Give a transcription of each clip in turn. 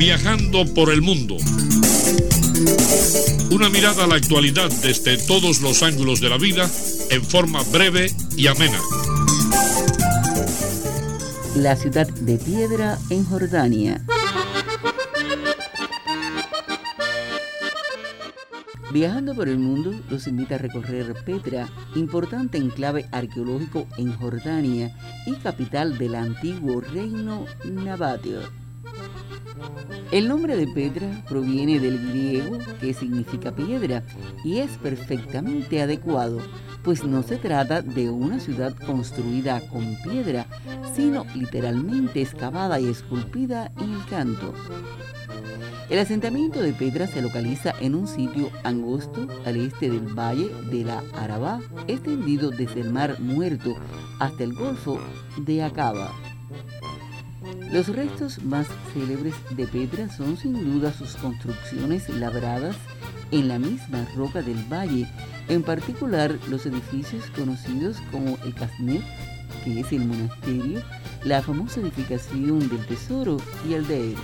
Viajando por el mundo. Una mirada a la actualidad desde todos los ángulos de la vida en forma breve y amena. La ciudad de Piedra en Jordania. Viajando por el mundo los invita a recorrer Petra, importante enclave arqueológico en Jordania y capital del antiguo reino nabateo. El nombre de Petra proviene del griego, que significa piedra, y es perfectamente adecuado, pues no se trata de una ciudad construida con piedra, sino literalmente excavada y esculpida en el canto. El asentamiento de Petra se localiza en un sitio angosto al este del valle de la Arabá, extendido desde el Mar Muerto hasta el Golfo de Aqaba. Los restos más célebres de Petra son sin duda sus construcciones labradas en la misma roca del valle, en particular los edificios conocidos como el Kasnet, que es el monasterio, la famosa edificación del tesoro y el Deir.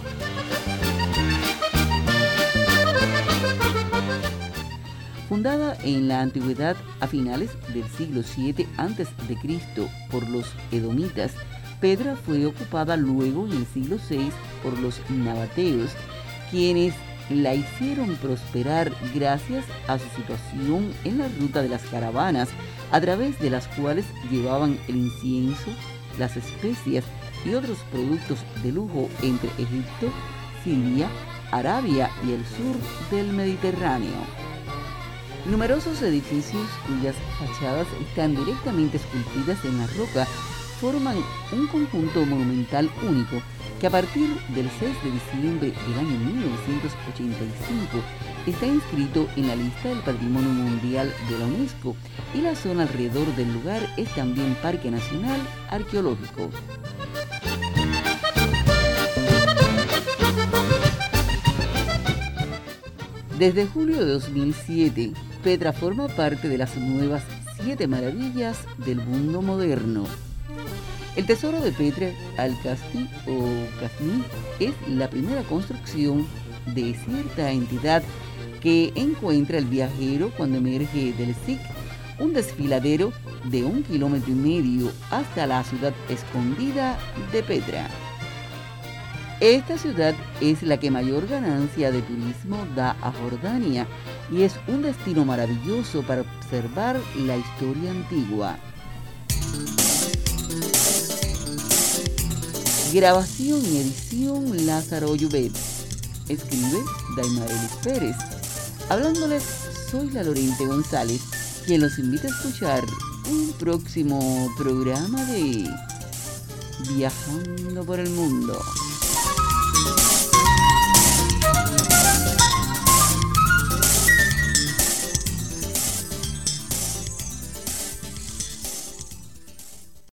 Fundada en la antigüedad a finales del siglo VII a.C. por los edomitas, Petra fue ocupada luego en el siglo VI por los nabateos, quienes la hicieron prosperar gracias a su situación en la ruta de las caravanas, a través de las cuales llevaban el incienso, las especias y otros productos de lujo entre Egipto, Siria, Arabia y el sur del Mediterráneo. Numerosos edificios cuyas fachadas están directamente esculpidas en la roca forman un conjunto monumental único que a partir del 6 de diciembre del año 1985 está inscrito en la lista del Patrimonio Mundial de la UNESCO, y la zona alrededor del lugar es también Parque Nacional Arqueológico. Desde julio de 2007, Petra forma parte de las nuevas 7 maravillas del mundo moderno. El tesoro de Petra, Al-Kasti o Kasni, es la primera construcción de cierta entidad que encuentra el viajero cuando emerge del Sikh, un desfiladero de 1,5 kilómetros hasta la ciudad escondida de Petra. Esta ciudad es la que mayor ganancia de turismo da a Jordania y es un destino maravilloso para observar la historia antigua. Grabación y edición Lázaro Llubet. Escribe Daimarelis Pérez. Hablándoles, soy la Lorente González, quien los invita a escuchar un próximo programa de Viajando por el Mundo.